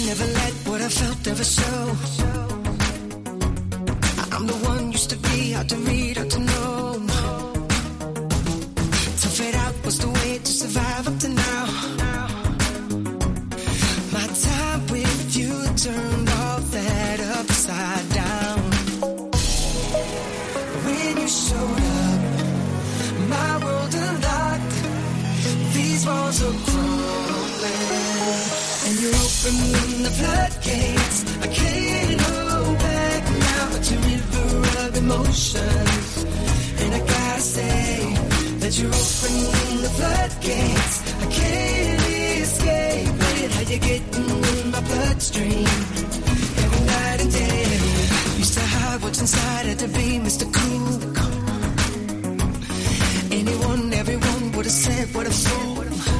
never let what I felt ever show. I'm the one used to be hard to read, hard to know. To fade out was the way to survive up to now. My time with you turned all that upside down. When you showed up, my world unlocked. These walls are crumbling, and you opened the floodgates. I can't hold back now. It's a river of emotions, and I gotta say that you're opening the floodgates. I can't escape it. How you getting in my bloodstream every night and day? Used to hide what's inside, had to be Mr. Cool. Everyone would have said what a fool.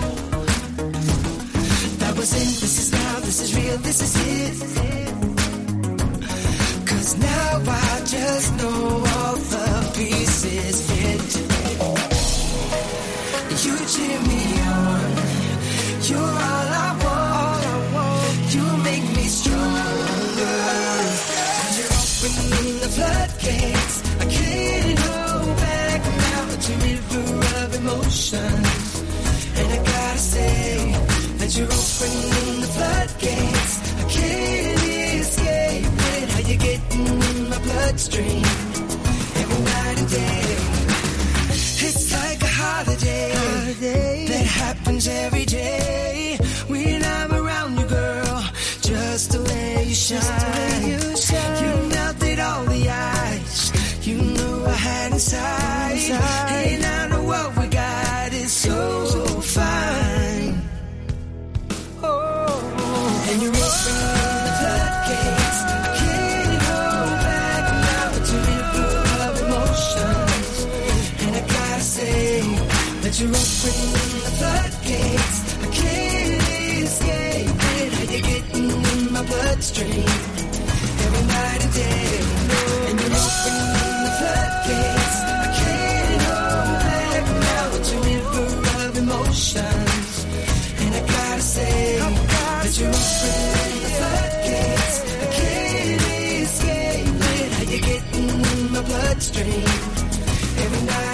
That was it, this is now, this is real, this is it. 'Cause now I just know all the pieces fit. You cheer me on, you're all I want. You make me stronger. You're opening the floodgates. I can't hold back now. It's a river of emotions, and I gotta say that you're opening the floodgates. I can't escape it. How you getting in my bloodstream every night and day? It's like a holiday that happens every day. When I'm around you, girl, just the way you shine. You melted all the ice you knew I had inside. And I know what we got is so fine. Oh, and you're opening the floodgates. I can't hold back now. It's a river of emotions, and I gotta say that you're opening the floodgates. I can't escape it. How you getting in my bloodstream every night and day? And you're opening the floodgates. I can't hold back now. It's a river of emotions, and I gotta say that you're opening the floodgates. I can't escape it. How you getting in my bloodstream every night